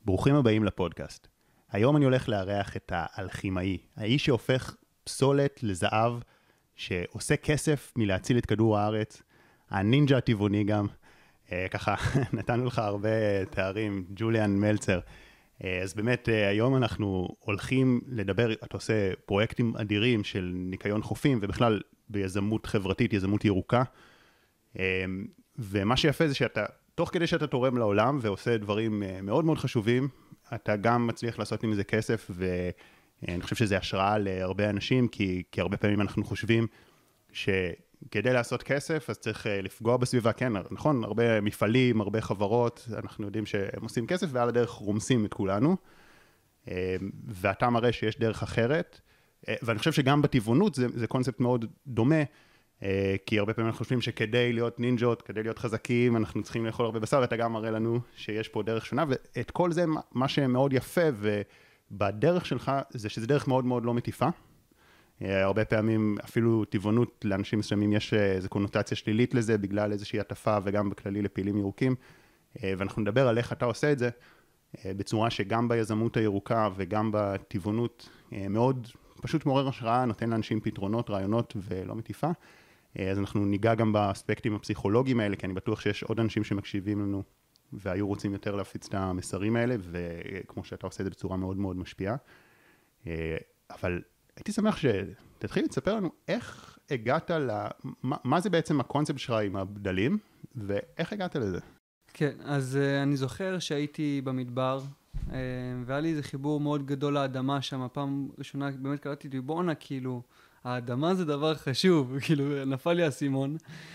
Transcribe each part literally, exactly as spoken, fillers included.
ברוכים הבאים לפודקאסט. היום אני הולך לארח את האלכימאי, האיש שהופך פסולת לזהב, שעושה כסף מלהציל את כדור הארץ, הנינג'ה הטבעוני גם, אה, ככה נתנו לך הרבה תארים, ג'וליאן מלצר. אה, אז באמת אה, היום אנחנו הולכים לדבר, אתה עושה פרויקטים אדירים של ניקיון חופים, ובכלל ביזמות חברתית, יזמות ירוקה, אה, ומה שיפה זה שאתה, תוך כדי שאתה תורם לעולם ועושה דברים מאוד מאוד חשובים, אתה גם מצליח לעשות עם זה כסף, ואני חושב שזה השראה להרבה אנשים, כי, כי הרבה פעמים אנחנו חושבים שכדי לעשות כסף, אז צריך לפגוע בסביבה, כן, נכון, הרבה מפעלים, הרבה חברות, אנחנו יודעים שהם עושים כסף, ועל הדרך רומסים את כולנו, ואתה מראה שיש דרך אחרת, ואני חושב שגם בטבעונות זה, זה קונספט מאוד דומה, כי הרבה פעמים אנחנו חושבים שכדי להיות נינג'ות, כדי להיות חזקים, אנחנו צריכים לאכול הרבה בשר, ואתה גם מראה לנו שיש פה דרך שונה, ואת כל זה, מה שמאוד יפה, ובדרך שלך, זה שזה דרך מאוד מאוד לא מטיפה. הרבה פעמים, אפילו טבעונות, לאנשים מסוימים יש איזו קונוטציה שלילית לזה, בגלל איזושהי עטפה, וגם בכללי לפעילים ירוקים, ואנחנו נדבר על איך אתה עושה את זה, בצורה שגם ביזמות הירוקה, וגם בטבעונות, מאוד פשוט מעורר השראה, נותן לאנשים פתרונות, רעיונות ולא מטיפה. אז אנחנו ניגע גם באספקטים הפסיכולוגיים האלה, כי אני בטוח שיש עוד אנשים שמקשיבים לנו, והיו רוצים יותר להפיץ את המסרים האלה, וכמו שאתה עושה את זה בצורה מאוד מאוד משפיעה. אבל הייתי שמח שתתחיל לספר לנו איך הגעת ל... מה, מה זה בעצם הקונספט שלך עם הבדלים, ואיך הגעת לזה? כן, אז uh, אני זוכר שהייתי במדבר, uh, והיה לי איזה חיבור מאוד גדול לאדמה שם, הפעם ראשונה באמת קראתי לי, בואנה, כאילו, האדמה זה דבר חשוב, כאילו, נפל לי הסימון,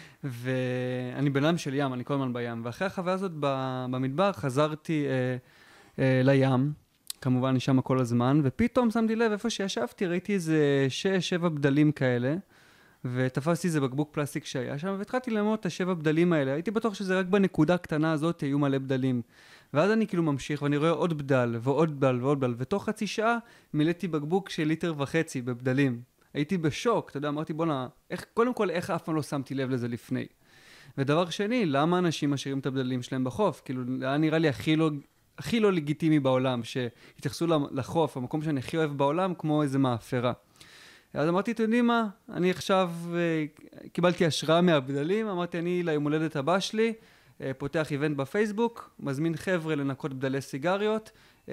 ואני בן אדם של ים, אני כל הזמן בים, ואחרי החוויה הזאת במדבר חזרתי uh, uh, לים, כמובן אני שם כל הזמן, ופתאום שמתי לב איפה שישבתי, ראיתי איזה שש, שבע בדלים כאלה, ותפסתי איזה בקבוק פלסטיק שהיה שם, והתחלתי ללמוד את השבע בדלים האלה. הייתי בטוח שזה רק בנקודה קטנה הזאת היו מלא בדלים. ואז אני כאילו ממשיך, ואני רואה עוד בדל, ועוד בדל, ועוד בדל, ותוך חצי שעה מילאתי בקבוק של ליטר וחצי בבדלים. הייתי בשוק, אתה יודע, אמרתי, בוא'נה, איך, קודם כל, איך אף פעם לא שמתי לב לזה לפני. ודבר שני, למה אנשים משאירים את הבדלים שלהם בחוף? כאילו, היה נראה לי הכי לא, הכי לא לגיטימי בעולם, שהתייחסו לחוף, המקום שאני הכי אוהב בעולם, כמו איזה מאפרה. אז אמרתי, אתם יודעים מה? אני עכשיו uh, קיבלתי השראה מהבדלים, אמרתי, אני ליום הולדת הבא שלי, uh, פותח איבנט בפייסבוק, מזמין חבר'ה לנקות בדלי סיגריות, uh,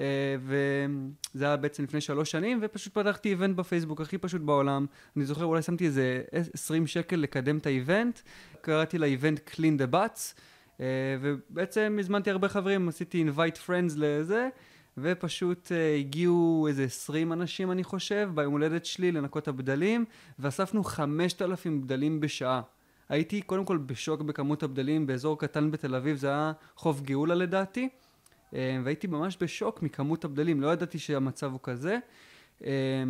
וזה היה בעצם לפני שלוש שנים, ופשוט פתחתי איבנט בפייסבוק, הכי פשוט בעולם. אני זוכר, אולי שמתי איזה עשרים שקל לקדם את האיבנט, קראתי לאיבנט Clean the Butts, uh, ובעצם הזמנתי הרבה חברים, עשיתי invite friends לזה, ופשוט uh, הגיעו איזה עשרים אנשים, אני חושב, ביום הולדת שלי לנקות הבדלים, ואספנו חמשת אלפים בדלים בשעה. הייתי קודם כל בשוק בכמות הבדלים, באזור קטן בתל אביב, זה היה חוף גאולה לדעתי, uh, והייתי ממש בשוק מכמות הבדלים, לא ידעתי שהמצב הוא כזה. Uh,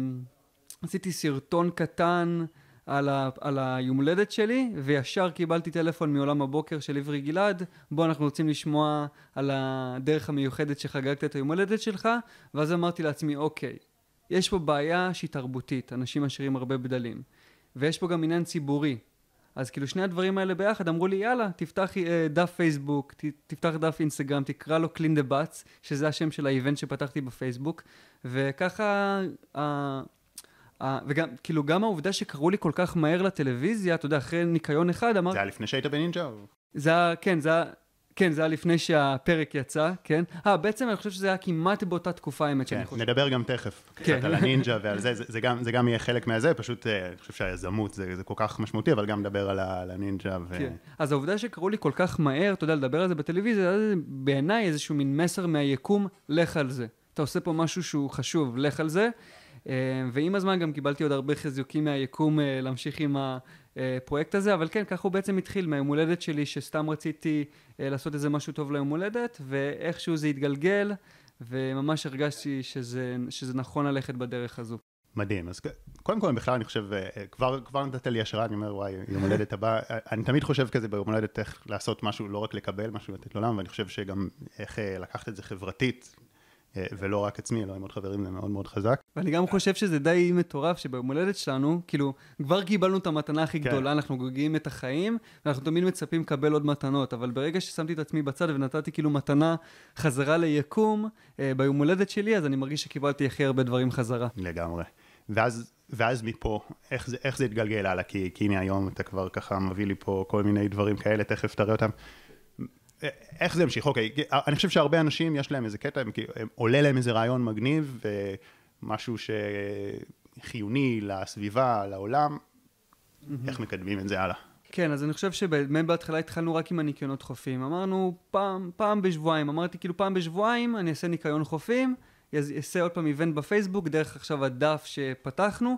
עשיתי סרטון קטן על, ה, על היום הולדת שלי, וישר קיבלתי טלפון מעולם הבוקר של עברי גלעד, בוא אנחנו רוצים לשמוע על הדרך המיוחדת שחגגת את היום הולדת שלך, ואז אמרתי לעצמי, אוקיי, יש פה בעיה שהיא תרבותית, אנשים משאירים הרבה בדלים, ויש פה גם עניין ציבורי, אז כאילו שני הדברים האלה ביחד אמרו לי, יאללה, תפתח אה, דף פייסבוק, ת, תפתח דף אינסטגרם, תקרא לו Clean the Butts, שזה השם של האיבנט שפתחתי בפייסבוק, וככה... אה, Uh, וגם, כאילו, גם העובדה שקראו לי כל כך מהר לטלוויזיה, אתה יודע, אחרי ניקיון אחד, אמר... זה היה לפני שהיית בנינג'ה? זה היה, כן, זה היה, כן, זה היה לפני שהפרק יצא, כן? אה, בעצם אני חושב שזה היה כמעט באותה תקופה, האמת שאני חושב. נדבר גם תכף, כן. קצת על הנינג'ה ועל זה, זה, זה, גם, זה גם יהיה חלק מהזה, פשוט, אני חושב שהיזמות זה, זה כל כך משמעותי, אבל גם נדבר על, על הנינג'ה ו... כן. אז העובדה שקראו לי כל כך מהר, אתה יודע, לדבר על זה בטלוויזיה, זה בעיניי איזשהו מין מסר מהיקום, לך על זה. אתה עושה פה משהו שהוא חשוב, לך על זה. ועם הזמן גם קיבלתי עוד הרבה חיזוקים מהיקום להמשיך עם הפרויקט הזה, אבל כן, ככה הוא בעצם התחיל מהיום הולדת שלי, שסתם רציתי לעשות איזה משהו טוב ליום הולדת, ואיכשהו זה התגלגל, וממש הרגשתי שזה, שזה נכון ללכת בדרך הזו. מדהים, אז קודם כל בכלל אני חושב, כבר, כבר נתת לי השראה, אני אומר וואי, יום הולדת הבא, אני תמיד חושב כזה ביום הולדת איך לעשות משהו, לא רק לקבל משהו לתת לעולם, ואני חושב שגם איך לקחת את זה חברתית, ולא רק עצמי, אלא עם עוד חברים, זה מאוד מאוד חזק. ואני גם חושב שזה די מטורף שביום הולדת שלנו, כאילו, כבר קיבלנו את המתנה הכי גדולה, אנחנו גוגעים את החיים, ואנחנו תמיד מצפים לקבל עוד מתנות, אבל ברגע ששמתי את עצמי בצד ונתתי כאילו מתנה חזרה ליקום, ביום הולדת שלי, אז אני מרגיש שקיבלתי הכי הרבה דברים חזרה. לגמרי. ואז, ואז מפה, איך זה, איך זה התגלגל הלאה? כי, כי הנה היום אתה כבר ככה מביא לי פה כל מיני דברים כאלה, תכף תראה אותם. איך זה המשיך? אוקיי, אני חושב שהרבה אנשים יש להם איזה קטע, הם, הם עולה להם איזה רעיון מגניב, ומשהו שחיוני לסביבה, לעולם, mm-hmm. איך מקדמים את זה הלאה? כן, אז אני חושב שבאמת בהתחלה התחלנו רק עם הניקיונות חופים. אמרנו פעם, פעם בשבועיים, אמרתי כאילו פעם בשבועיים אני אעשה ניקיון חופים, אעשה עוד פעם איבנט בפייסבוק, דרך עכשיו הדף שפתחנו,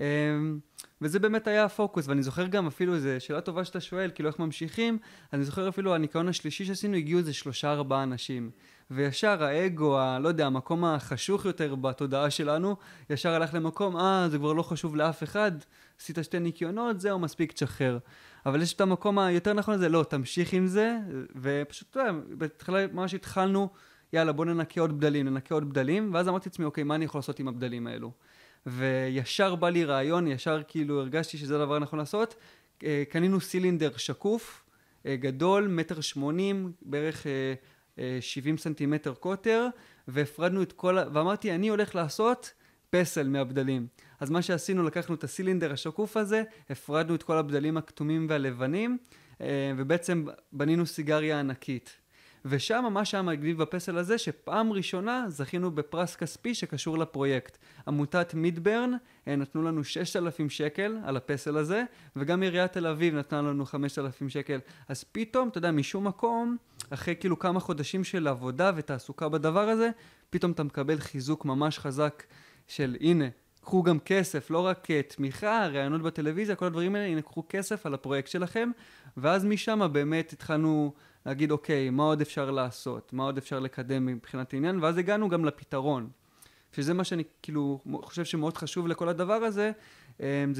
וזה באמת היה הפוקוס, ואני זוכר גם אפילו, זו שאלה טובה שאתה שואל, כאילו איך ממשיכים, אני זוכר אפילו הניקיון השלישי שעשינו, הגיעו איזה שלושה ארבעה אנשים, וישר האגו, ה, לא יודע, המקום החשוך יותר בתודעה שלנו, ישר הלך למקום, אה, זה כבר לא חשוב לאף אחד, עשית שתי ניקיונות, זהו, מספיק תשחרר. אבל יש את המקום היותר נכון הזה, לא, תמשיך עם זה, ופשוט, אתה יודע, בתחילה ממש התחלנו, יאללה, בוא ננקה עוד בדלים, ננקה עוד בדלים, ואז אמרתי לעצמי, אוקיי, מה אני יכול לעשות עם הבדלים האלו? וישר בא לי רעיון, ישר כאילו הרגשתי שזה הדבר הנכון לעשות, קנינו סילינדר שקוף, גדול, מטר שמונים, בערך שבעים סנטימטר קוטר, והפרדנו את כל, ואמרתי, אני הולך לעשות פסל מהבדלים. אז מה שעשינו, לקחנו את הסילינדר השקוף הזה, הפרדנו את כל הבדלים הכתומים והלבנים, ובעצם בנינו סיגריה ענקית. ושם מה שהיה מגניב בפסל הזה, שפעם ראשונה זכינו בפרס כספי שקשור לפרויקט. עמותת מידברן נתנו לנו שישת אלפים שקל על הפסל הזה, וגם עיריית תל אביב נתנה לנו חמשת אלפים שקל. אז פתאום, אתה יודע, משום מקום, אחרי כאילו כמה חודשים של עבודה ותעסוקה בדבר הזה, פתאום אתה מקבל חיזוק ממש חזק של, הנה, קחו גם כסף, לא רק תמיכה, רעיונות בטלוויזיה, כל הדברים האלה, הנה, קחו כסף על הפרויקט שלכם, ואז משם באמת התחלנו להגיד, אוקיי, מה עוד אפשר לעשות? מה עוד אפשר לקדם מבחינת העניין? ואז הגענו גם לפתרון. שזה מה שאני כאילו חושב שמאוד חשוב לכל הדבר הזה, זה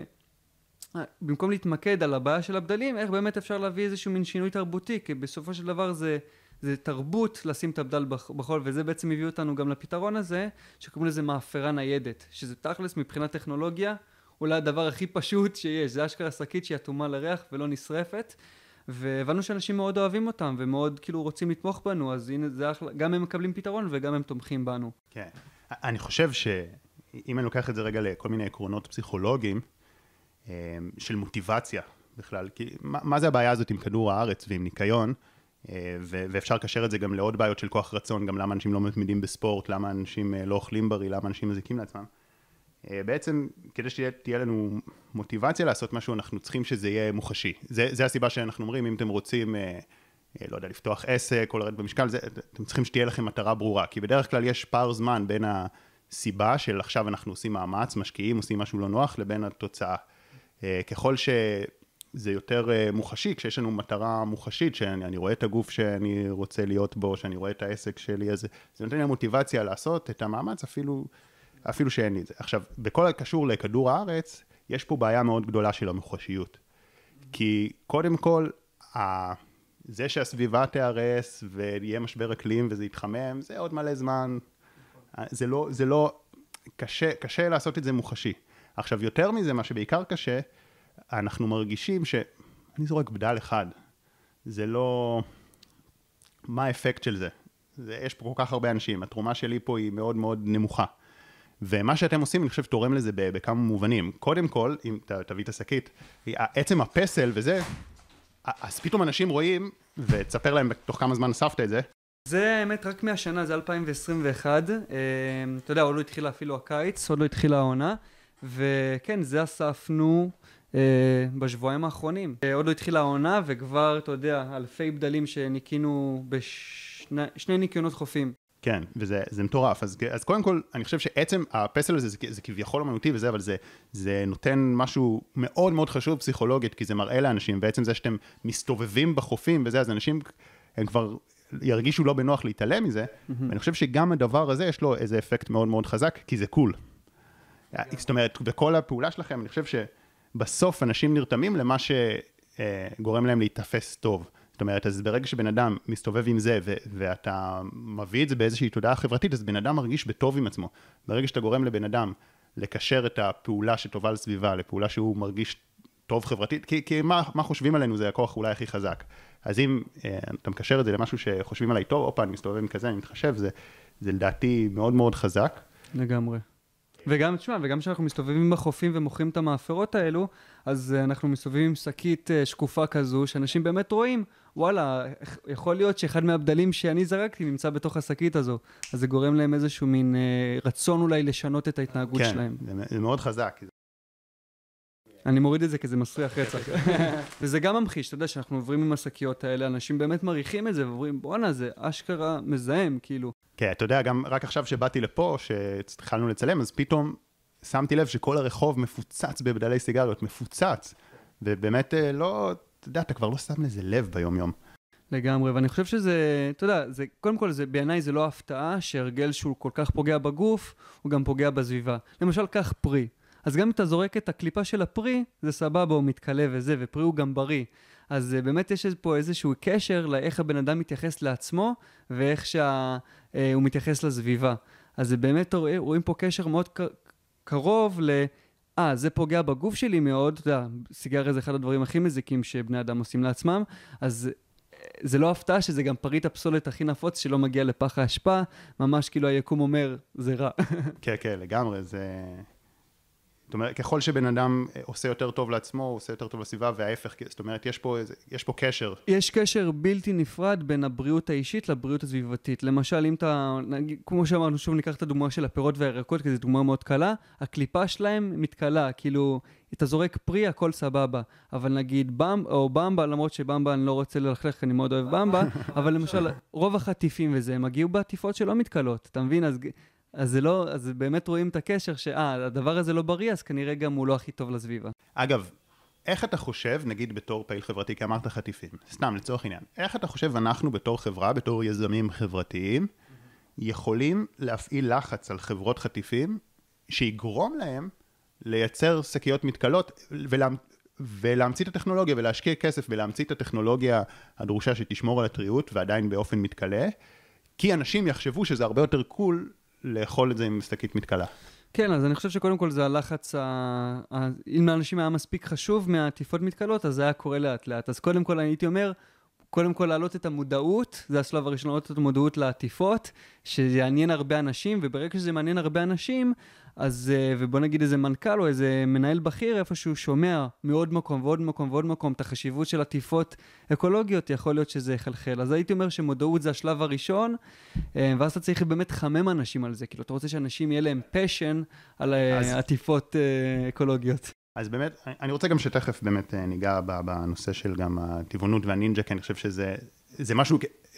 שבמקום להתמקד על הבעיה של הבדלים, איך באמת אפשר להביא איזשהו מין שינוי תרבותי, כי בסופו של דבר זה, זה תרבות לשים את הבדל בחול, וזה בעצם הביא אותנו גם לפתרון הזה, שקוראים לזה מאפרה ניידת, שזה תכלס מבחינת טכנולוגיה, אולי הדבר הכי פשוט שיש, זה אשכרה שקית שהיא אטומה לריח ולא נשרפת, והבנו שאנשים מאוד אוהבים אותם, ומאוד כאילו רוצים לתמוך בנו, אז הנה זה אחלה, גם הם מקבלים פתרון וגם הם תומכים בנו. כן. אני חושב שאם אני לוקח את זה רגע לכל מיני עקרונות פסיכולוגיים, של מוטיבציה בכלל, כי מה, מה זה הבעיה הזאת עם כדור הארץ ועם ניקיון, ואפשר לקשר את זה גם לעוד בעיות של כוח רצון, גם למה אנשים לא מתמידים בספורט, למה אנשים לא אוכלים בריא, למה אנשים מזיקים לעצמם. בעצם, כדי שתהיה לנו מוטיבציה לעשות משהו, אנחנו צריכים שזה יהיה מוחשי. זה, זה הסיבה שאנחנו אומרים, אם אתם רוצים, לא יודע, לפתוח עסק או לרדת במשקל, זה, אתם צריכים שתהיה לכם מטרה ברורה, כי בדרך כלל יש פער זמן בין הסיבה של עכשיו אנחנו עושים מאמץ, משקיעים, עושים משהו לא נוח, לבין התוצאה. ככל שזה יותר מוחשי, כשיש לנו מטרה מוחשית, שאני אני רואה את הגוף שאני רוצה להיות בו, שאני רואה את העסק שלי, אז זה נותן לי מוטיבציה לעשות את המאמץ, אפילו אפילו שאין לי את זה. עכשיו, בכל הקשור לכדור הארץ, יש פה בעיה מאוד גדולה של המוחשיות. כי קודם כל, זה שהסביבה תיהרס ויהיה משבר אקלים וזה יתחמם, זה עוד מלא זמן. זה לא, זה לא, קשה, קשה לעשות את זה מוחשי. עכשיו, יותר מזה, מה שבעיקר קשה, אנחנו מרגישים שאני זורק בדל אחד. זה לא, מה האפקט של זה? זה, יש פה כל כך הרבה אנשים. התרומה שלי פה היא מאוד מאוד נמוכה. ומה שאתם עושים, אני חושב, תורם לזה בכמה מובנים. קודם כל, אם תביא את השקית, עצם הפסל וזה, אז פתאום אנשים רואים, ותספר להם בתוך כמה זמן אספת את זה. זה האמת רק מהשנה, זה אלפיים עשרים ואחת. אתה יודע, עוד לא התחילה אפילו הקיץ, עוד לא התחילה העונה. וכן, זה אספנו בשבועיים האחרונים. עוד לא התחילה העונה, וכבר, אתה יודע, אלפי בדלים שניקינו בשני ניקיונות חופים. כן, וזה זה מטורף. אז, אז קודם כל, אני חושב שעצם הפסל הזה, זה, זה כביכול אמנותי וזה, אבל זה, זה נותן משהו מאוד מאוד חשוב פסיכולוגית, כי זה מראה לאנשים, בעצם זה שאתם מסתובבים בחופים וזה, אז אנשים, הם כבר ירגישו לא בנוח להתעלם מזה, mm-hmm. ואני חושב שגם הדבר הזה יש לו איזה אפקט מאוד מאוד חזק, כי זה קול. Yeah. זאת אומרת, בכל הפעולה שלכם, אני חושב שבסוף אנשים נרתמים למה שגורם להם להתאפס טוב. זאת זאת אומרת, אז ברגע שבן אדם מסתובב עם זה, ו- ואתה מביא את זה באיזושהי תודעה חברתית, אז בן אדם מרגיש בטוב עם עצמו. ברגע שאתה גורם לבן אדם לקשר את הפעולה שטובה לסביבה, לפעולה שהוא מרגיש טוב חברתית, כי, כי מה, מה חושבים עלינו זה הכוח אולי הכי חזק. אז אם אה, אתה מקשר את זה למשהו שחושבים עליי טוב, אופה, אני מסתובב עם כזה, אני מתחשב, זה, זה לדעתי מאוד מאוד חזק. לגמרי. וגם, תשמע, וגם כשאנחנו מסתובבים בחופים ומוכרים את המאפרות האלו, אז uh, אנחנו מסתובבים עם שקית uh, שקופה כזו, שאנשים באמת רואים, וואלה, יכול להיות שאחד מהבדלים שאני זרקתי נמצא בתוך השקית הזו, אז זה גורם להם איזשהו מין uh, רצון אולי לשנות את ההתנהגות כן, שלהם. כן, זה, זה מאוד חזק. אני מוריד את זה כי זה מסריח רצח. וזה גם ממחיש, אתה יודע, שאנחנו עוברים עם השקיות האלה, אנשים באמת מריחים את זה, ואומרים, בואנה, זה אשכרה מזהם, כאילו. כן, אתה יודע, גם רק עכשיו שבאתי לפה, שהתחלנו לצלם, אז פתאום שמתי לב שכל הרחוב מפוצץ בבדלי סיגריות, מפוצץ. ובאמת לא, אתה יודע, אתה כבר לא שם לזה לב ביום יום. לגמרי, ואני חושב שזה, אתה יודע, זה, קודם כל, זה, בעיניי זה לא הפתעה, שהרגל שהוא כל כך פוגע בגוף, הוא גם פוגע בסביבה. למשל, כך פרי. אז גם אם אתה זורק את הקליפה של הפרי, זה סבבה, הוא מתקלה וזה, ופרי הוא גם בריא. אז באמת יש פה איזשהו קשר לאיך הבן אדם מתייחס לעצמו, ואיך שהוא מתייחס לסביבה. אז זה באמת רואים פה קשר מאוד קרוב ל... אה, זה פוגע בגוף שלי מאוד, אתה יודע, סיגריה זה אחד הדברים הכי מזיקים שבני אדם עושים לעצמם, אז זה לא הפתעה שזה גם פריט הפסולת הכי נפוץ שלא מגיע לפח האשפה, ממש כאילו היקום אומר, זה רע. כן, כן, לגמרי, זה... זאת אומרת, ככל שבן אדם עושה יותר טוב לעצמו, הוא עושה יותר טוב לסביבה, וההפך, זאת אומרת, יש פה, יש פה קשר. יש קשר בלתי נפרד בין הבריאות האישית לבריאות הסביבתית. למשל, אם אתה, כמו שאמרנו, שוב ניקח את הדוגמה של הפירות והירקות, כי זו דוגמה מאוד קלה, הקליפה שלהם מתקלה, כאילו, אתה זורק פרי, הכל סבבה. אבל נגיד במב, או במבה, למרות שבמבה אני לא רוצה ללכלך, אני מאוד אוהב במבה, אבל למשל, רוב החטיפים וזה, הם הגיעו בעטיפות שלא מתקלות, אתה מבין? אז... אז זה לא, אז באמת רואים את הקשר שאה, הדבר הזה לא בריא, אז כנראה גם הוא לא הכי טוב לסביבה. אגב, איך אתה חושב, נגיד בתור פעיל חברתי, כי אמרת חטיפים, סתם לצורך עניין, איך אתה חושב אנחנו בתור חברה, בתור יזמים חברתיים, יכולים להפעיל לחץ על חברות חטיפים, שיגרום להם לייצר שקיות מתקלות, ולה, ולהמציא את הטכנולוגיה, ולהשקיע כסף, ולהמציא את הטכנולוגיה הדרושה שתשמור על הטריות, ועדיין באופן מתקלה, כי אנשים יחשבו שזה הרבה יותר קול, לאכול את זה עם שקית מתקלה. כן, אז אני חושב שקודם כל זה הלחץ, ה... ה... אם לאנשים היה מספיק חשוב מהעטיפות מתקלות, אז זה היה קורה לאט לאט. אז קודם כל הייתי אומר, קודם כל להעלות את המודעות, זה השלב הראשון, להעלות את המודעות לעטיפות, שיעניין הרבה אנשים, וברגע שזה מעניין הרבה אנשים, אז, ובוא נגיד איזה מנכ"ל או איזה מנהל בכיר, איפשהו שומע מעוד מקום ועוד מקום ועוד מקום, את החשיבות של עטיפות אקולוגיות, יכול להיות שזה יחלחל. אז הייתי אומר שמודעות זה השלב הראשון, ואז אתה צריך באמת חמם אנשים על זה, כאילו אתה רוצה שאנשים יהיה להם פשן על אז... עטיפות אקולוגיות. אז באמת, אני רוצה גם שתכף באמת ניגע בנושא של גם הטבעונות והנינג'ה, כי אני חושב שזה זה משהו,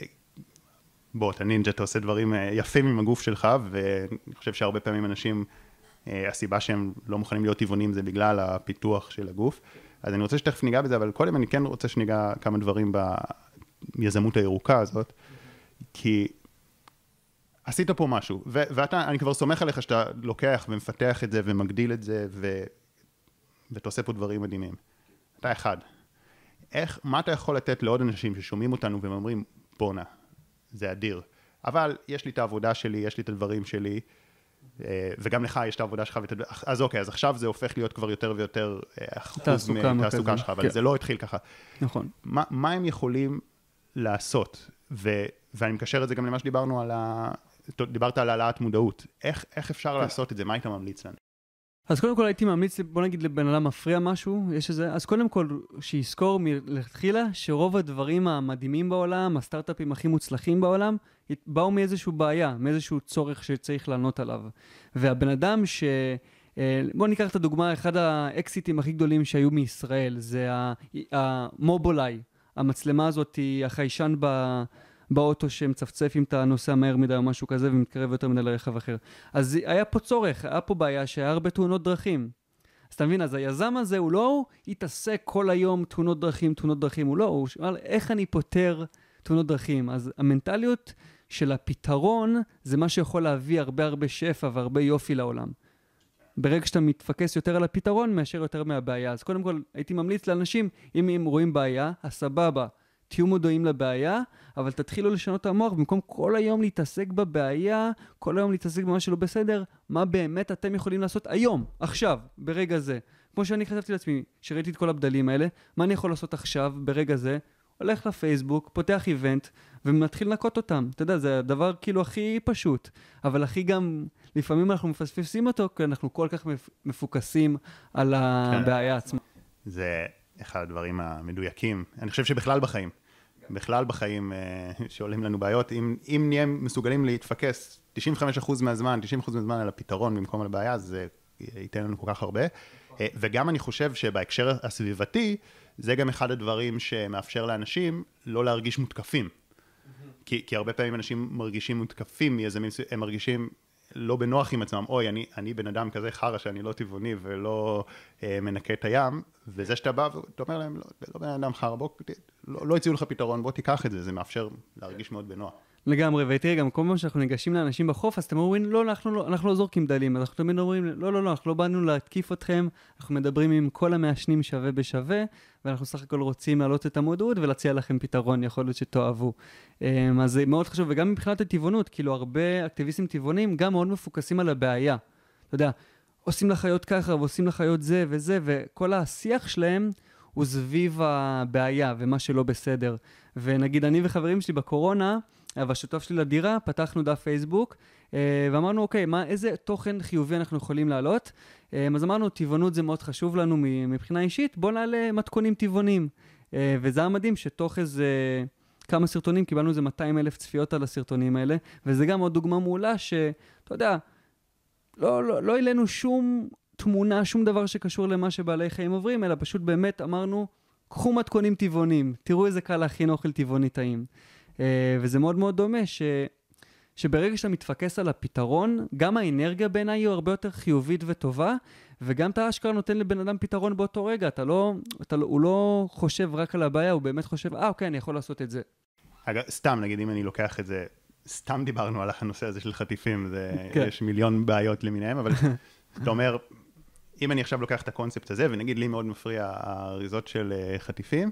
בוא, אתה נינג'ה, אתה עושה דברים יפים עם הגוף שלך, ואני חושב שהרבה פעמים אנשים, הסיבה שהם לא מוכנים להיות טבעונים זה בגלל הפיתוח של הגוף, אז אני רוצה שתכף ניגע בזה, אבל קודם אני כן רוצה שניגע כמה דברים ביזמות הירוקה הזאת, כי עשית פה משהו, ואתה, אני כבר סומך עליך שאתה לוקח ומפתח את זה ומגדיל את זה, ו... ואתה עושה פה דברים מדהימים. אתה אחד. איך, מה אתה יכול לתת לעוד אנשים ששומעים אותנו והם אומרים, בונה, זה אדיר. אבל יש לי את העבודה שלי, יש לי את הדברים שלי, וגם לך יש את העבודה שלך, ואת... אז אוקיי, אז עכשיו זה הופך להיות כבר יותר ויותר אחוז מהתעסוקה שלך, אבל כן. זה לא התחיל ככה. נכון. מה, מה הם יכולים לעשות? ו, ואני מקשר את זה גם למה שדיברנו על ה... דיברת על העלאת מודעות. איך, איך אפשר כן. לעשות את זה? מה היית ממליץ לנו? אז קודם כל הייתי ממליץ, בוא נגיד לבן אדם מפריע משהו, יש איזה, אז קודם כל שיזכור מלכתחילה שרוב הדברים המדהימים בעולם, הסטארט-אפים הכי מוצלחים בעולם, באו מאיזשהו בעיה, מאיזשהו צורך שצריך לענות עליו. והבן אדם ש... בוא ניקח את הדוגמה, אחד האקסיטים הכי גדולים שהיו מישראל, זה המובולאי, המצלמה הזאת היא החיישן ב... באוטו שמצפצף עם את הנוסע מהר מדי או משהו כזה ומתקרב יותר מדי לרכב אחר. אז היה פה צורך, היה פה בעיה שהיה הרבה תאונות דרכים. אז אתה מבין, אז היזם הזה הוא לא יתעסק כל היום תאונות דרכים, תאונות דרכים, הוא לא, הוא שאל איך אני פותר תאונות דרכים. אז המנטליות של הפתרון זה מה שיכול להביא הרבה הרבה שפע והרבה יופי לעולם. ברגע שאתה מתפקס יותר על הפתרון מאשר יותר מהבעיה. אז קודם כל הייתי ממליץ לאנשים, אם הם רואים בעיה, הסבבה, תהיו מודעים לבעיה, אבל תתחילו לשנות את המוח, במקום כל היום להתעסק בבעיה, כל היום להתעסק במה שלא בסדר, מה באמת אתם יכולים לעשות היום, עכשיו, ברגע זה. כמו שאני חשבתי לעצמי, שראיתי את כל הבדלים האלה, מה אני יכול לעשות עכשיו, ברגע זה? הולך לפייסבוק, פותח איבנט, ומתחיל לנקות אותם. אתה יודע, זה הדבר כאילו הכי פשוט, אבל הכי גם, לפעמים אנחנו מפספסים אותו, כי אנחנו כל כך מפוקסים על הבעיה עצמה. זה אחד הדברים המדויקים. אני חושב שבכלל בחיים, בכלל בחיים שעולים לנו בעיות, אם, אם נהיה מסוגלים להתפקס תשעים וחמישה אחוז מהזמן, תשעים אחוז מהזמן על הפתרון במקום על הבעיה, זה ייתן לנו כל כך הרבה. וגם אני חושב שבהקשר הסביבתי, זה גם אחד הדברים שמאפשר לאנשים לא להרגיש מותקפים. כי, כי הרבה פעמים אנשים מרגישים מותקפים מיזמים, הם מרגישים לא בנוח עם עצמם, אוי, אני, אני בן אדם כזה חרא שאני לא טבעוני ולא אה, מנקה את הים, וזה שאתה בא ואתה אומר להם, לא, לא בן אדם חרא, בוא, לא, לא הציעו לך פתרון, בוא תיקח את זה, זה מאפשר להרגיש מאוד בנוח. לגמרי, ותראה, גם כל פעם שאנחנו ניגשים לאנשים בחוף, אז אתם אומרים, לא, אנחנו לא, אנחנו לא זורקים דלים, אז אנחנו תמיד אומרים, לא, לא, לא, אנחנו לא באנו להתקיף אתכם, אנחנו מדברים עם כל המעשנים שווה בשווה, ואנחנו סך הכל רוצים להעלות את המודעות ולהציע לכם פתרון, יכול להיות שתאהבו. אז זה מאוד חשוב, וגם מבחינת הטבעונות, כאילו הרבה אקטיביסטים טבעונים גם מאוד מפוקסים על הבעיה. אתה יודע, עושים לחיות ככה ועושים לחיות זה וזה, וכל השיח שלהם הוא סביב הבעיה ומה שלא בסדר. ונגיד, אני וחברים שלי בקורונה, והשותף שלי לדירה, פתחנו דף פייסבוק, ואמרנו, אוקיי, מה, איזה תוכן חיובי אנחנו יכולים לעלות? אז אמרנו, טבעונות זה מאוד חשוב לנו מבחינה אישית, בוא נעלה מתכונים טבעונים. וזה היה מדהים שתוך איזה כמה סרטונים, קיבלנו איזה מאתיים אלף צפיות על הסרטונים האלה, וזה גם עוד דוגמה מעולה שאתה יודע, לא, לא, לא אלינו שום תמונה, שום דבר שקשור למה שבעלי חיים עוברים, אלא פשוט באמת אמרנו, קחו מתכונים טבעונים, תראו איזה קל להכין אוכל טבעוני טעים. Uh, וזה מאוד מאוד דומה ש, שברגע שאתה מתפקס על הפתרון, גם האנרגיה בעיניי היא הרבה יותר חיובית וטובה, וגם אתה אשכרה נותן לבן אדם פתרון באותו רגע, אתה לא, אתה לא, הוא לא חושב רק על הבעיה, הוא באמת חושב, אה, אוקיי, אני יכול לעשות את זה. אגב, סתם, נגיד, אם אני לוקח את זה, סתם דיברנו על הנושא הזה של חטיפים, זה, כן. יש מיליון בעיות למיניהם, אבל אתה אומר, אם אני עכשיו לוקח את הקונספט הזה, ונגיד לי מאוד מפריע האריזות של חטיפים,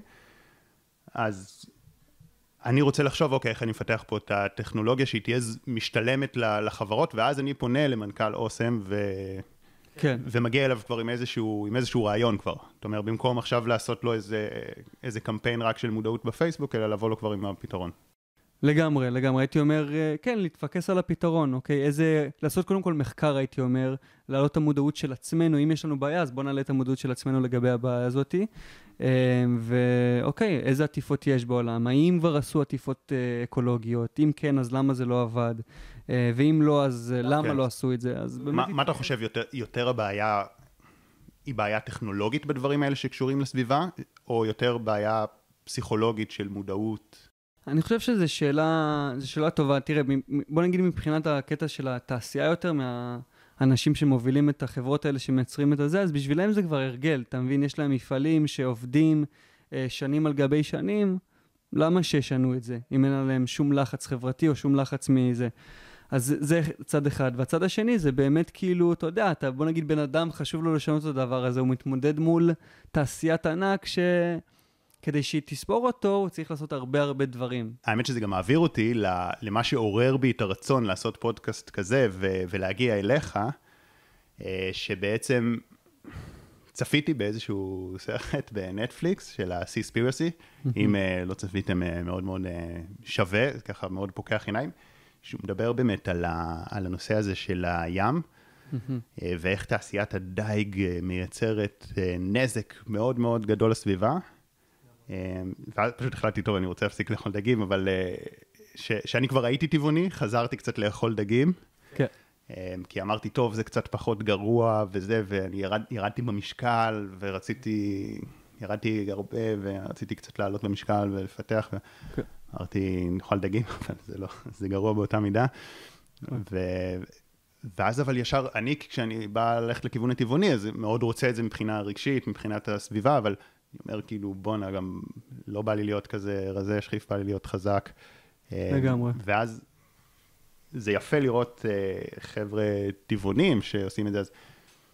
אז אני רוצה לחשוב, אוקיי, איך אני מפתח פה את הטכנולוגיה שהיא תהיה משתלמת לחברות, ואז אני פונה למנכ"ל אוסם ו... כן. ומגיע אליו כבר עם איזשהו, עם איזשהו רעיון כבר. זאת אומרת, במקום עכשיו לעשות לו איזה, איזה קמפיין רק של מודעות בפייסבוק, אלא לבוא לו כבר עם הפתרון. לגמרי, לגמרי. הייתי אומר, כן, להתפקס על הפתרון, אוקיי? איזה, לעשות קודם כל מחקר, הייתי אומר, להעלות את המודעות של עצמנו. אם יש לנו בעיה, אז בוא נעלה את המודעות של עצמנו לגבי הבעיה הזאת. ואוקיי, איזה עטיפות יש בעולם? האם כבר עשו עטיפות אקולוגיות? אם כן, אז למה זה לא עבד? ואם לא, אז למה כן. לא עשו את זה? אז באמת... מה, מה אתה חושב יותר, יותר הבעיה, היא בעיה טכנולוגית בדברים האלה שקשורים לסביבה, או יותר בעיה פסיכולוגית של מודעות? אני חושב שזו שאלה, זו שאלה טובה. תראה, בוא נגיד מבחינת הקטע של התעשייה יותר, מהאנשים שמובילים את החברות האלה שמייצרים את הזה, אז בשבילם זה כבר הרגל, אתה מבין? יש להם מפעלים שעובדים אה, שנים על גבי שנים, למה שישנו את זה? אם אין עליהם שום לחץ חברתי או שום לחץ מזה. אז זה צד אחד. והצד השני זה באמת כאילו, אתה יודע, אתה, בוא נגיד בן אדם חשוב לו לשנות את הדבר הזה, הוא מתמודד מול תעשיית ענק ש... כדי שהיא תספור אותו, הוא צריך לעשות הרבה הרבה דברים. האמת שזה גם מעביר אותי למה שעורר בי את הרצון לעשות פודקאסט כזה ו- ולהגיע אליך, שבעצם צפיתי באיזשהו סרט בנטפליקס של ה-Seaspiracy, אם לא צפיתם מאוד מאוד שווה, ככה מאוד פוקח עיניים, שהוא מדבר באמת על, ה- על הנושא הזה של הים, ואיך תעשיית הדייג מייצרת נזק מאוד מאוד גדול לסביבה, ואז פשוט החלטתי, טוב, אני רוצה להפסיק לאכול דגים, אבל ש, שאני כבר הייתי טבעוני, חזרתי קצת לאכול דגים, כן. כי אמרתי, טוב, זה קצת פחות גרוע וזה, ואני ירד, ירדתי במשקל, ורציתי, ירדתי הרבה, ורציתי קצת לעלות במשקל ולפתח, כן. ואמרתי, נאכל דגים, אבל זה לא, זה גרוע באותה מידה, ו... ואז אבל ישר, אני כשאני בא ללכת לכיוון הטבעוני, אז מאוד רוצה את זה מבחינה רגשית, מבחינת הסביבה, אבל אני אומר כאילו, בונה, גם לא בא לי להיות כזה רזה, שחיף, בא לי להיות חזק. לגמרי. ואז זה יפה לראות חבר'ה טבעונים שעושים את זה, אז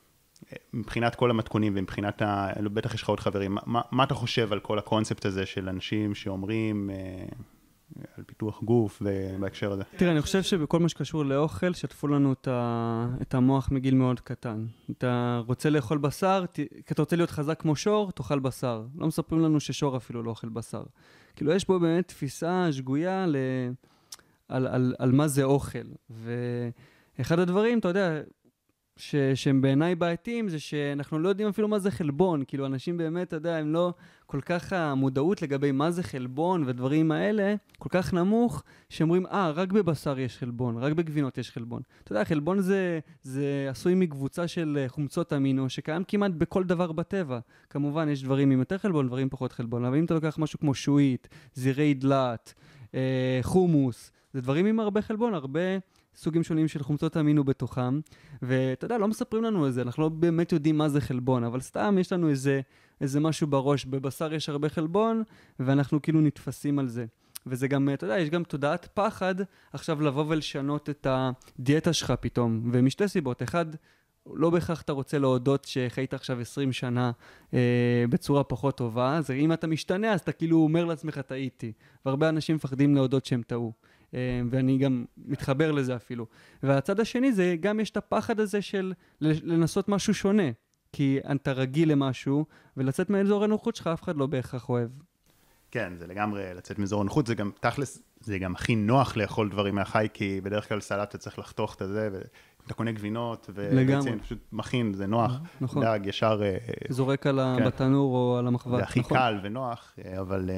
מבחינת כל המתכונים ומבחינת, ה... בטח יש לך עוד חברים, מה, מה אתה חושב על כל הקונספט הזה של אנשים שאומרים אה, על פיתוח גוף ובהקשר הזה? תראה, אני חושב שבכל מה שקשור לאוכל, שתפו לנו את, ה... את המוח מגיל מאוד קטן. אתה רוצה לאכול בשר, ת... כי אתה רוצה להיות חזק כמו שור, תאכל בשר. לא מספרים לנו ששור אפילו לא אוכל בשר. כאילו, יש פה באמת תפיסה שגויה ל... על, על, על מה זה אוכל. ואחד הדברים, אתה יודע, ש, שהם בעיניי בעייתיים, זה שאנחנו לא יודעים אפילו מה זה חלבון. כאילו, אנשים באמת, אתה יודע, הם לא כל כך המודעות לגבי מה זה חלבון ודברים האלה, כל כך נמוך, שאומרים, אה, רק בבשר יש חלבון, רק בגבינות יש חלבון. אתה יודע, חלבון זה, זה עשוי מקבוצה של חומצות אמינו, שקיים כמעט בכל דבר בטבע. כמובן, יש דברים עם יותר חלבון, דברים פחות חלבון. אבל אם אתה לוקח משהו כמו שועית, זירי דלת, אה, חומוס, זה דברים עם הרבה חלבון, הרבה סוגים שונים של חומצות אמינו בתוכם, ואתה יודע, לא מספרים לנו על זה, אנחנו לא באמת יודעים מה זה חלבון, אבל סתם יש לנו איזה, איזה משהו בראש, בבשר יש הרבה חלבון, ואנחנו כאילו נתפסים על זה. וזה גם, אתה יודע, יש גם תודעת פחד, עכשיו לבוא ולשנות את הדיאטה שלך פתאום, ומשתי סיבות, אחד, לא בהכרח אתה רוצה להודות שחיית עכשיו עשרים שנה אה, בצורה פחות טובה, אז אם אתה משתנה, אז אתה כאילו אומר לעצמך, טעיתי. והרבה אנשים מפחדים להודות שהם טעו. אה, ואני גם מתחבר לזה אפילו. והצד השני זה גם יש את הפחד הזה של לנסות משהו שונה. כי אתה רגיל למשהו, ולצאת מאזור הנוחות שלך אף אחד לא בהכרח אוהב. כן, זה לגמרי לצאת מאזור הנוחות, זה גם תכלס, זה גם הכי נוח לאכול דברים מהחי, כי בדרך כלל סלט אתה צריך לחתוך את זה, ואתה קונה גבינות, ובעצם פשוט מכין, זה נוח, נכון. דאג ישר... זורק על כן. בתנור או על המחבת. זה הכי נכון. קל ונוח, אבל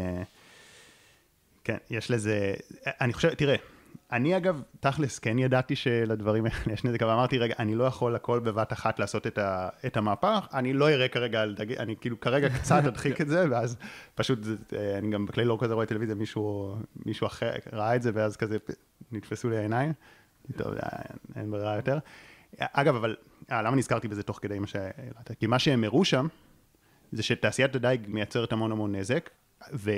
כן, יש לזה, אני חושב, תראה, אני אגב, תכלס, כן ידעתי שלדברים האלה יש נזק, אבל אמרתי, רגע, אני לא יכול הכל בבת אחת לעשות את, ה, את המהפך, אני לא אראה כרגע על דגים, אני כאילו כרגע קצת אדחיק את זה, ואז פשוט, אני גם בכלי לא כזה רואה טלוויזיה, מישהו, מישהו אחר ראה את זה, ואז כזה נתפסו לי העיניים, טוב, אין ברירה יותר. אגב, אבל, למה נזכרתי בזה תוך כדי מה שהעלת? כי מה שהם הראו שם, זה שתעשיית הדייג מייצרת המון המון נזק, ו...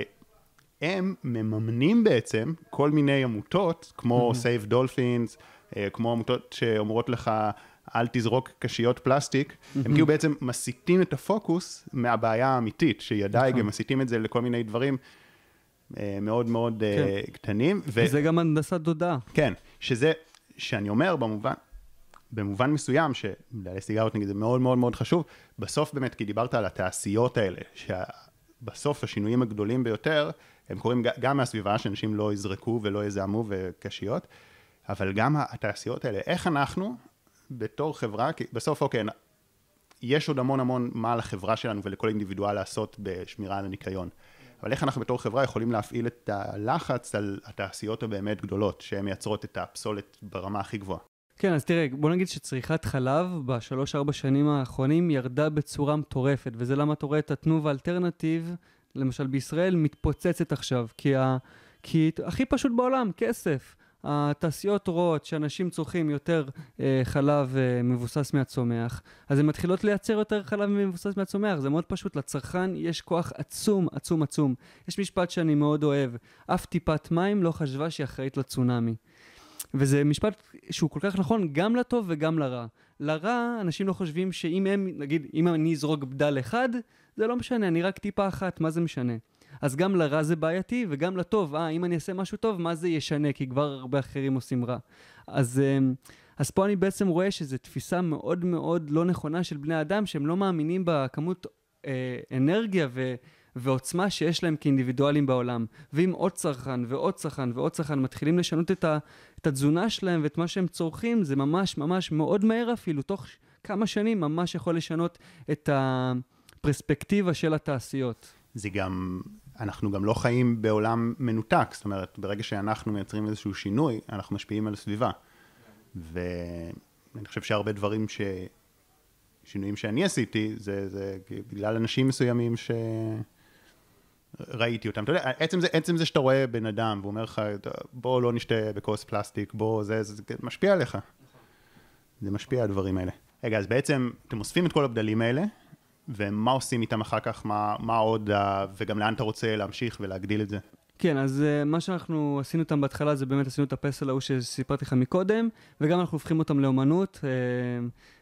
הם מממנים בעצם כל מיני עמותות, כמו Save Dolphins, כמו עמותות שאומרות לך, אל תזרוק קשיות פלסטיק, הם כאילו בעצם מסיטים את הפוקוס מהבעיה האמיתית, שהיא הדייג, הם מסיטים את זה לכל מיני דברים מאוד מאוד קטנים. זה גם הנדסת תודעה. כן, שזה, שאני אומר במובן, במובן מסוים, שלעלי סיגרות נגיד זה מאוד מאוד מאוד חשוב, בסוף באמת, כי דיברת על התעשיות האלה, שבסוף השינויים הגדולים ביותר, הם קוראים גם מהסביבה, שאנשים לא יזרקו ולא יזעמו וקשיות, אבל גם התעשיות האלה, איך אנחנו, בתור חברה, כי בסוף, אוקיי, יש עוד המון המון מה לחברה שלנו ולכל אינדיבידואל לעשות בשמירה על הניקיון, אבל איך אנחנו בתור חברה יכולים להפעיל את הלחץ על התעשיות הבאמת גדולות, שהן מייצרות את הפסולת ברמה הכי גבוהה? כן, אז תראה, בוא נגיד שצריכת חלב בשלוש ארבע שנים האחרונים ירדה בצורה מטורפת, וזה למה אתה רואה את התנובה אלטרנטיב, למשל בישראל, מתפוצצת עכשיו, כי, ה... כי הכי פשוט בעולם, כסף. התעשיות רואות שאנשים צורכים יותר אה, חלב אה, מבוסס מהצומח, אז הן מתחילות לייצר יותר חלב מבוסס מהצומח, זה מאוד פשוט, לצרכן יש כוח עצום, עצום, עצום. יש משפט שאני מאוד אוהב, אף טיפת מים לא חשבה שהיא אחראית לצונאמי. וזה משפט שהוא כל כך נכון גם לטוב וגם לרע. לרע, אנשים לא חושבים שאם הם, נגיד, אם אני אזרוק בדל אחד, זה לא משנה, אני רק טיפה אחת, מה זה משנה? אז גם לרע זה בעייתי, וגם לטוב, אה, אם אני אעשה משהו טוב, מה זה ישנה? כי כבר הרבה אחרים עושים רע. אז, אז פה אני בעצם רואה שזו תפיסה מאוד מאוד לא נכונה של בני אדם, שהם לא מאמינים בכמות אה, אנרגיה ו... ועוצמה שיש להם כאינדיבידואלים בעולם. ואם עוד צרכן ועוד צרכן ועוד צרכן מתחילים לשנות את, ה, את התזונה שלהם ואת מה שהם צורכים, זה ממש ממש מאוד מהר אפילו, תוך כמה שנים ממש יכול לשנות את הפרספקטיבה של התעשיות. זה גם, אנחנו גם לא חיים בעולם מנותק, זאת אומרת, ברגע שאנחנו מייצרים איזשהו שינוי, אנחנו משפיעים על הסביבה. ואני חושב שהרבה דברים ש... שינויים שאני עשיתי, זה, זה בגלל אנשים מסוימים שראיתי אותם. אתה יודע, עצם זה, עצם זה שאתה רואה בן אדם, והוא אומר לך, בוא לא נשתה בכוס פלסטיק, בוא, זה, זה, זה משפיע עליך. זה משפיע על הדברים האלה. רגע, אז בעצם אתם אוספים את כל הבדלים האלה, ומה עושים איתם אחר כך, מה, מה עוד, וגם לאן אתה רוצה להמשיך ולהגדיל את זה? כן, אז uh, מה שאנחנו עשינו אותם בהתחלה, זה באמת עשינו את הפסל ההוא שסיפרתי לך מקודם, וגם אנחנו הופכים אותם לאומנות, uh,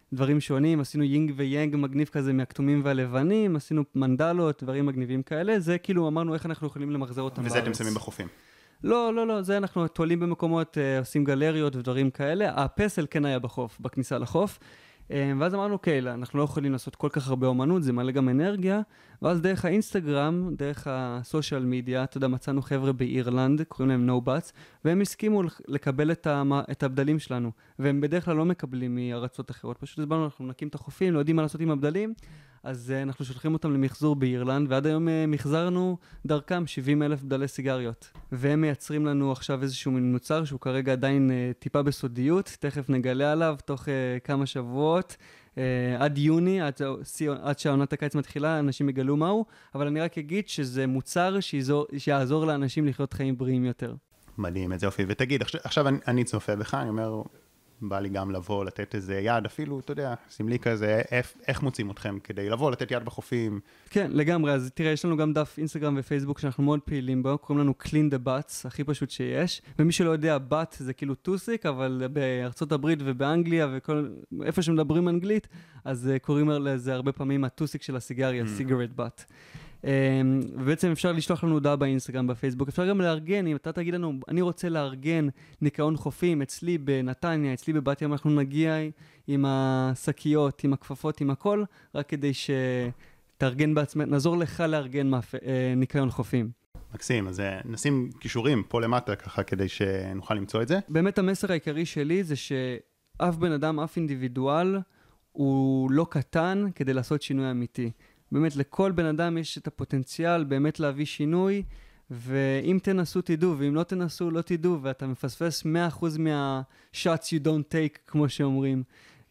דברים שונים, עשינו יינג ויאנג מגניב כזה מהכתומים והלבנים, עשינו מנדלות, דברים מגניבים כאלה, זה כאילו אמרנו איך אנחנו יכולים למחזר אותם בארץ. וזה אתם שמים בחופים? לא, לא, לא, זה אנחנו תועלים במקומות, עושים גלריות ודברים כאלה. הפסל כן היה בחוף, בכניסה לחוף. ואז אמרנו, אוקיי, אנחנו לא יכולים לעשות כל כך הרבה אומנות, זה מלא גם אנרגיה. ואז דרך האינסטגרם, דרך הסושיאל מדיה, אתה יודע, מצאנו חבר'ה באירלנד, קוראים להם נובאץ, והם הסכימו לקבל את, ה, את הבדלים שלנו. והם בדרך כלל לא מקבלים מארצות אחרות. פשוט הסברנו, אנחנו נקים את החופים, לא יודעים מה לעשות עם הבדלים, אז uh, אנחנו שולחים אותם למחזור באירלנד, ועד היום uh, מחזרנו דרכם שבעים אלף בדלי סיגריות. והם מייצרים לנו עכשיו איזשהו מוצר, שהוא כרגע עדיין uh, טיפה בסודיות, תכף נגלה עליו תוך uh, כמה שבועות, uh, עד יוני, עד, עד שעונת הקיץ מתחילה, אנשים יגלו מהו, אבל אני רק אגיד שזה מוצר שיעזור, שיעזור לאנשים לחיות חיים בריאים יותר. מדהים, את זה אופי. ותגיד, עכשיו, עכשיו אני, אני צופה בך, אני אומר... בא לי גם לבוא, לתת איזה יד, אפילו, אתה יודע, סמלי כזה, איך, איך מוצאים אתכם כדי לבוא, לתת יד בחופים? כן, לגמרי, אז תראה, יש לנו גם דף אינסטגרם ופייסבוק שאנחנו מאוד פעילים בו, קוראים לנו Clean the Butts, הכי פשוט שיש, ומי שלא יודע, בת זה כאילו טוסיק, אבל בארצות הברית ובאנגליה וכל, איפה שמדברים אנגלית, אז קוראים לזה הרבה פעמים הטוסיק של הסיגריה, cigarette butt. ובעצם אפשר לשלוח לנו הודעה באינסטגרם, בפייסבוק, אפשר גם לארגן, אם אתה תגיד לנו, אני רוצה לארגן ניקיון חופים אצלי בנתניה, אצלי בבת ים, אנחנו נגיע עם השקיות, עם הכפפות, עם הכל, רק כדי שתארגן בעצמך, נעזור לך לארגן ניקיון חופים. מקסים, אז נשים קישורים פה למטה ככה כדי שנוכל למצוא את זה. באמת המסר העיקרי שלי זה שאף בן אדם, אף אינדיבידואל, הוא לא קטן כדי לעשות שינוי אמיתי. באמת לכל בן אדם יש את הפוטנציאל באמת להביא שינוי, ואם תנסו תדעו, ואם לא תנסו לא תדעו, ואתה מפספס מאה אחוז מה-shots you don't take, כמו שאומרים.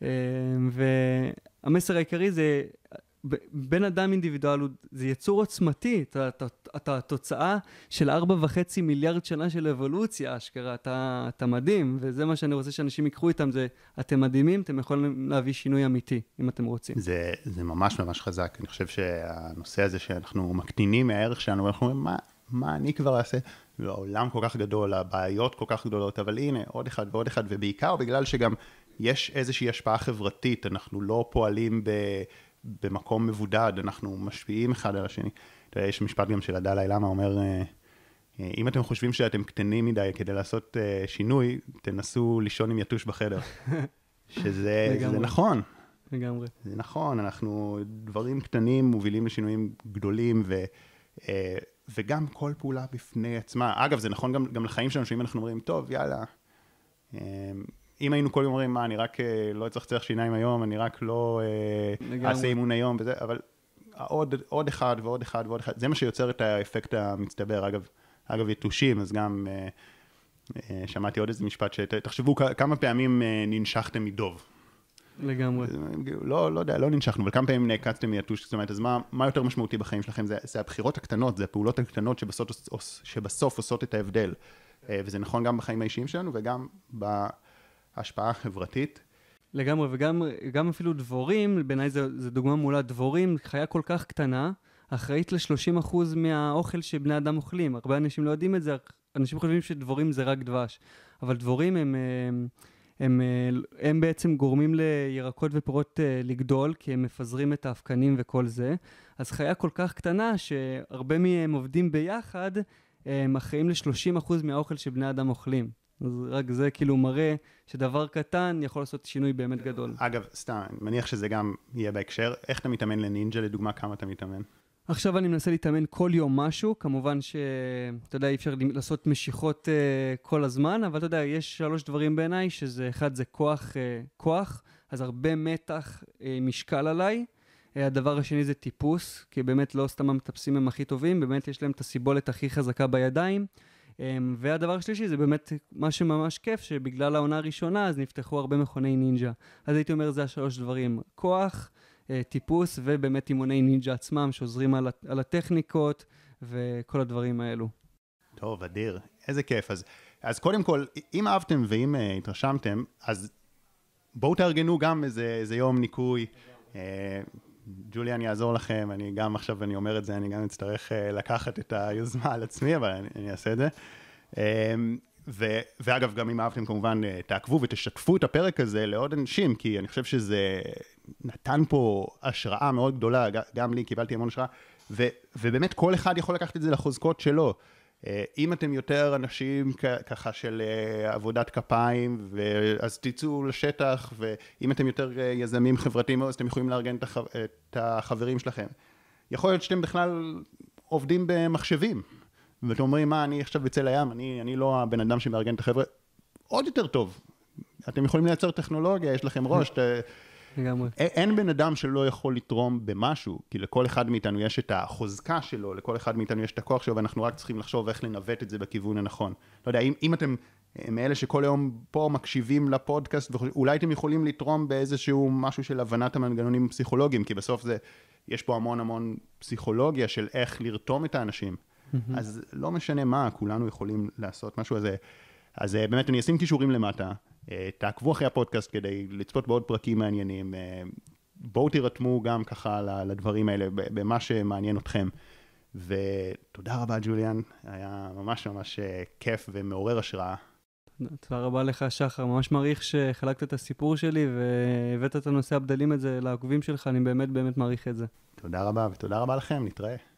והמסר העיקרי זה, בן אדם אינדיבידואל, זה יצור עוצמתי, אתה, אתה, אתה התוצאה של ארבע וחצי מיליארד שנה של אבולוציה, אשכרה, אתה, אתה מדהים, וזה מה שאני רוצה שאנשים יקחו איתם, זה, אתם מדהימים, אתם יכולים להביא שינוי אמיתי, אם אתם רוצים. זה, זה ממש ממש חזק, אני חושב שהנושא הזה שאנחנו מקטינים מהערך שלנו, ואנחנו אומרים, מה, מה אני כבר אעשה? העולם כל כך גדול, הבעיות כל כך גדולות, אבל הנה, עוד אחד ועוד אחד, ובעיקר בגלל שגם יש איזושהי השפעה חברתית, אנחנו לא פועלים ב... במקום מבודד, אנחנו משפיעים אחד על השני. יש משפט גם של הדלאי למה, אומר, אם אתם חושבים שאתם קטנים מדי כדי לעשות שינוי, תנסו לישון עם יתוש בחדר. שזה זה נכון. לגמרי. זה נכון, אנחנו דברים קטנים מובילים לשינויים גדולים, ו, וגם כל פעולה בפני עצמה. אגב, זה נכון גם, גם לחיים שלנו, שאם אנחנו אומרים, טוב, יאללה, אם היינו כל יום אומרים, מה, אני רק לא אצטרך שיניים היום, אני רק לא אעשה אימון היום, וזה, אבל עוד, עוד אחד ועוד אחד ועוד אחד, זה מה שיוצר את האפקט המצטבר. אגב, אגב, יתושים, אז גם שמעתי עוד איזה משפט, שתחשבו כמה פעמים ננשכתם מדוב. לגמרי. לא, לא יודע, לא ננשכנו, אבל כמה פעמים נעקצתם מיתוש, זאת אומרת, אז מה, מה יותר משמעותי בחיים שלכם? זה, זה הבחירות הקטנות, זה הפעולות הקטנות שבסוף, שבסוף עושות את ההבדל. וזה נכון גם בחיים האישיים שלנו, וגם ב... השפעה חברתית. לגמרי, וגם גם אפילו דבורים, בעיניי זה, זה דוגמה מולה, דבורים, חיה כל כך קטנה, אחראית ל-שלושים אחוז מהאוכל שבני אדם אוכלים. הרבה אנשים לא יודעים את זה, אנשים חושבים שדבורים זה רק דבש. אבל דבורים הם, הם, הם, הם בעצם גורמים לירקות ופירות לגדול, כי הם מפזרים את האבקנים וכל זה. אז חיה כל כך קטנה, שהרבה מהם עובדים ביחד, הם אחראים ל-שלושים אחוז מהאוכל שבני אדם אוכלים. אז רק זה כאילו מראה שדבר קטן יכול לעשות שינוי באמת גדול. אגב, סתם, אני מניח שזה גם יהיה בהקשר. איך אתה מתאמן לנינג'ה, לדוגמה, כמה אתה מתאמן? עכשיו אני מנסה להתאמן כל יום משהו, כמובן שאתה יודע, אי אפשר לעשות משיכות uh, כל הזמן, אבל אתה יודע, יש שלוש דברים בעיניי, שזה אחד זה כוח, uh, כוח, אז הרבה מתח uh, משקל עליי. Uh, הדבר השני זה טיפוס, כי באמת לא סתם המטפסים הם הכי טובים, באמת יש להם את הסיבולת הכי חזקה בידיים. והדבר השלישי זה באמת מה שממש כיף, שבגלל העונה הראשונה אז נפתחו הרבה מכוני נינג'ה. אז הייתי אומר, זה השלוש דברים, כוח, טיפוס ובאמת אימוני נינג'ה עצמם שעוזרים על, על הטכניקות וכל הדברים האלו. טוב, אדיר, איזה כיף. אז, אז קודם כל, אם אהבתם ואם uh, התרשמתם, אז בואו תארגנו גם איזה, איזה יום ניקוי. Uh, ג'וליאן יעזור לכם, אני גם עכשיו אני אומר את זה, אני גם אצטרך uh, לקחת את היוזמה על עצמי, אבל אני, אני אעשה את זה. Um, ו- ואגב, גם אם אהבתם כמובן, תעקבו ותשתפו את הפרק הזה לעוד אנשים, כי אני חושב שזה נתן פה השראה מאוד גדולה, גם לי קיבלתי המון השראה, ו- ובאמת כל אחד יכול לקחת את זה לחוזקות שלו. אם אתם יותר אנשים ככה של עבודת כפיים, אז תצאו לשטח, ואם אתם יותר יזמים חברתיים, אז אתם יכולים לארגן את החברים שלכם. יכול להיות שאתם בכלל עובדים במחשבים, ואתם אומרים, מה, אני עכשיו בצל הים, אני, אני לא הבן אדם שמארגן את החבר'ה, עוד יותר טוב. אתם יכולים לייצר טכנולוגיה, יש לכם ראש, ת... לגמרי. אין בן אדם שלא יכול לתרום במשהו, כי לכל אחד מאיתנו יש את החוזקה שלו, לכל אחד מאיתנו יש את הכוח שלו, ואנחנו רק צריכים לחשוב איך לנווט את זה בכיוון הנכון. לא יודע, אם, אם אתם מאלה שכל היום פה מקשיבים לפודקאסט, אולי אתם יכולים לתרום באיזשהו משהו של הבנת המנגנונים הפסיכולוגיים, כי בסוף זה, יש פה המון המון פסיכולוגיה של איך לרתום את האנשים. אז לא משנה מה, כולנו יכולים לעשות משהו הזה. אז באמת אני אשים קישורים למטה, תעקבו אחרי הפודקאסט כדי לצפות בעוד פרקים מעניינים, בואו תירתמו גם ככה לדברים האלה, במה שמעניין אתכם. ותודה רבה ג'וליאן, היה ממש ממש כיף ומעורר השראה. תודה רבה לך שחר, ממש מעריך שחלקת את הסיפור שלי והבאת את הנושא הבדלים את זה לעוקבים שלך, אני באמת באמת מעריך את זה. תודה רבה ותודה רבה לכם, נתראה.